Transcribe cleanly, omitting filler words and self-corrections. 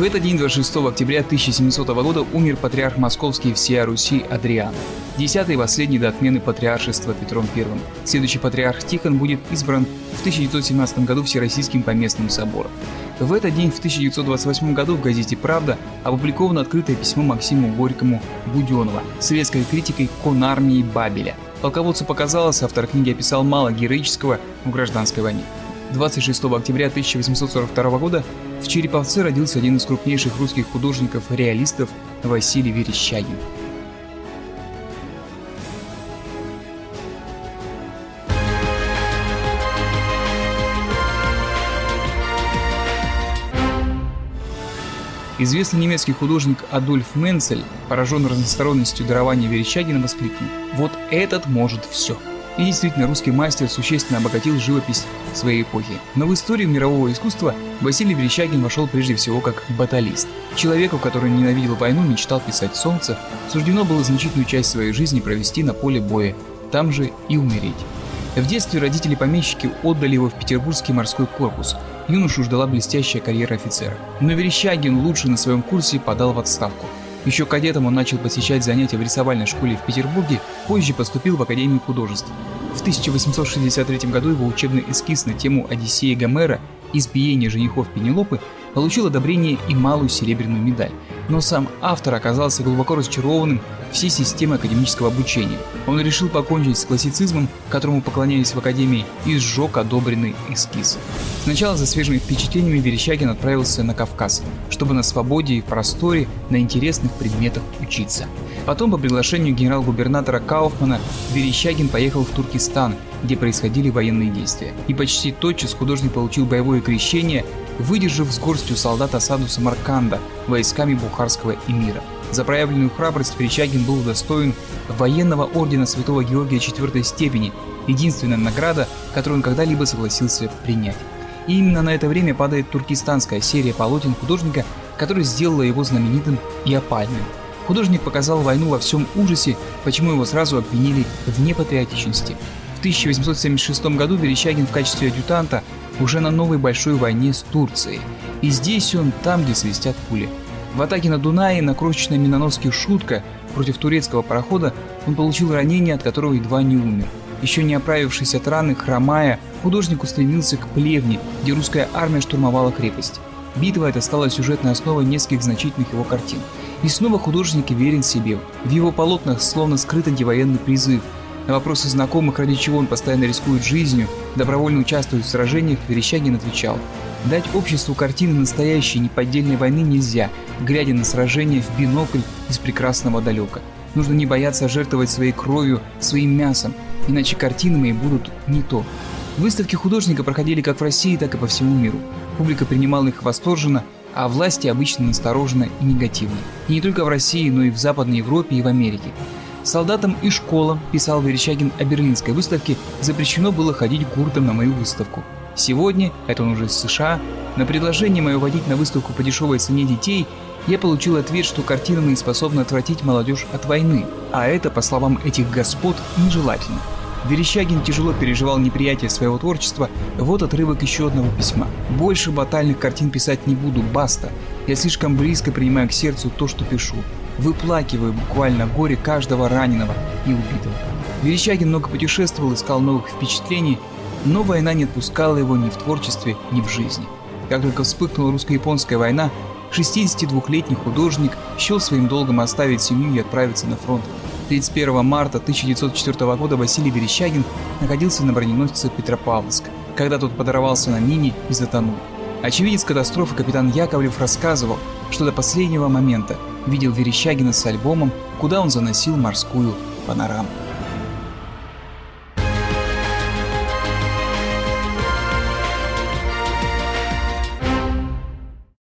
В этот день, 26 октября 1700 года, умер патриарх Московский всея Руси Адриан, 10-й и последний до отмены патриаршества Петром I. Следующий патриарх Тихон будет избран в 1917 году Всероссийским поместным собором. В этот день, в 1928 году, в газете «Правда» опубликовано открытое письмо Максиму Горькому Будённого с советской критикой конармии Бабеля. Полководцу показалось, автор книги описал мало героического в гражданской войне. 26 октября 1842 года в Череповце родился один из крупнейших русских художников-реалистов Василий Верещагин. Известный немецкий художник Адольф Менцель, поражен разносторонностью дарования Верещагина, воскликнул: «Вот этот может все!» И действительно, русский мастер существенно обогатил живопись своей эпохи. Но в историю мирового искусства Василий Верещагин вошел прежде всего как баталист. Человеку, который ненавидел войну, мечтал писать солнце, суждено было значительную часть своей жизни провести на поле боя, там же и умереть. В детстве родители-помещики отдали его в Петербургский морской корпус. Юношу ждала блестящая карьера офицера. Но Верещагин, лучший на своем курсе, подал в отставку. Еще кадетом он начал посещать занятия в рисовальной школе в Петербурге, позже поступил в Академию художеств. В 1863 году его учебный эскиз на тему «Одиссея Гомера. Избиение женихов Пенелопы» получил одобрение и малую серебряную медаль. Но сам автор оказался глубоко разочарованным всей системой академического обучения. Он решил покончить с классицизмом, которому поклонялись в Академии, и сжег одобренный эскиз. Сначала за свежими впечатлениями Верещагин отправился на Кавказ, чтобы на свободе и просторе на интересных предметах учиться. Потом, по приглашению генерал-губернатора Кауфмана, Верещагин поехал в Туркестан, где происходили военные действия. И почти тотчас художник получил боевое крещение, выдержав с горстью солдат осаду Самарканда войсками бухарского эмира. За проявленную храбрость Верещагин был удостоен военного ордена Святого Георгия 4 степени, единственная награда, которую он когда-либо согласился принять. И именно на это время падает туркестанская серия полотен художника, которая сделала его знаменитым и опальным. Художник показал войну во всем ужасе, почему его сразу обвинили в непатриотичности. В 1876 году Верещагин в качестве адъютанта уже на новой большой войне с Турцией. И здесь он, там, где свистят пули. В атаке на Дунае на крошечной миноноске «Шутка» против турецкого парохода он получил ранение, от которого едва не умер. Еще не оправившись от раны, хромая, художник устремился к Плевне, где русская армия штурмовала крепость. Битва эта стала сюжетной основой нескольких значительных его картин. И снова художник верен себе. В его полотнах словно скрыт антивоенный призыв. На вопросы знакомых, ради чего он постоянно рискует жизнью, добровольно участвует в сражениях, Верещагин отвечал: «Дать обществу картины настоящей неподдельной войны нельзя, глядя на сражения в бинокль из прекрасного далека. Нужно не бояться жертвовать своей кровью, своим мясом, иначе картины мои будут не то». Выставки художника проходили как в России, так и по всему миру. Публика принимала их восторженно, а власти обычно настороженно и негативно. И не только в России, но и в Западной Европе и в Америке. Солдатам и школам, писал Верещагин о берлинской выставке, запрещено было ходить гуртом на мою выставку. Сегодня, это он уже из США, на предложение мое водить на выставку по дешевой цене детей, я получил ответ, что картины мои способны отвратить молодежь от войны, а это, по словам этих господ, нежелательно. Верещагин тяжело переживал неприятие своего творчества. Вот отрывок еще одного письма. «Больше батальных картин писать не буду, баста. Я слишком близко принимаю к сердцу то, что пишу. Выплакиваю буквально горе каждого раненого и убитого». Верещагин много путешествовал, искал новых впечатлений, но война не отпускала его ни в творчестве, ни в жизни. Как только вспыхнула русско-японская война, 62-летний художник счел своим долгом оставить семью и отправиться на фронт. 31 марта 1904 года Василий Верещагин находился на броненосце Петропавловск, когда тот подорвался на мине и затонул. Очевидец катастрофы капитан Яковлев рассказывал, что до последнего момента видел Верещагина с альбомом, куда он заносил морскую панораму.